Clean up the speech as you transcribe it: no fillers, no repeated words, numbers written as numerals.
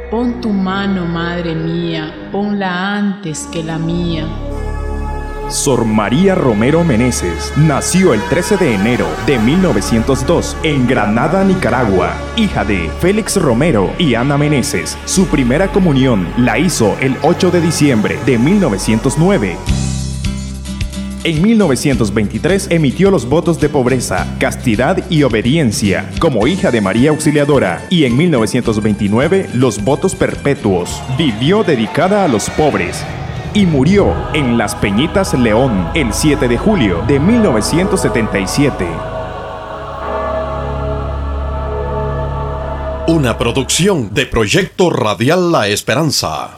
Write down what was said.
Pon tu mano, madre mía, ponla antes que la mía. Sor María Romero Meneses nació el 13 de enero de 1902 en Granada, Nicaragua, hija de Félix Romero y Ana Meneses. Su primera comunión la hizo el 8 de diciembre de 1909. En 1923 emitió los votos de pobreza, castidad y obediencia como hija de María Auxiliadora, y en 1929 los votos perpetuos. Vivió dedicada a los pobres y murió en Las Peñitas, León, el 7 de julio de 1977. Una producción de Proyecto Radial La Esperanza.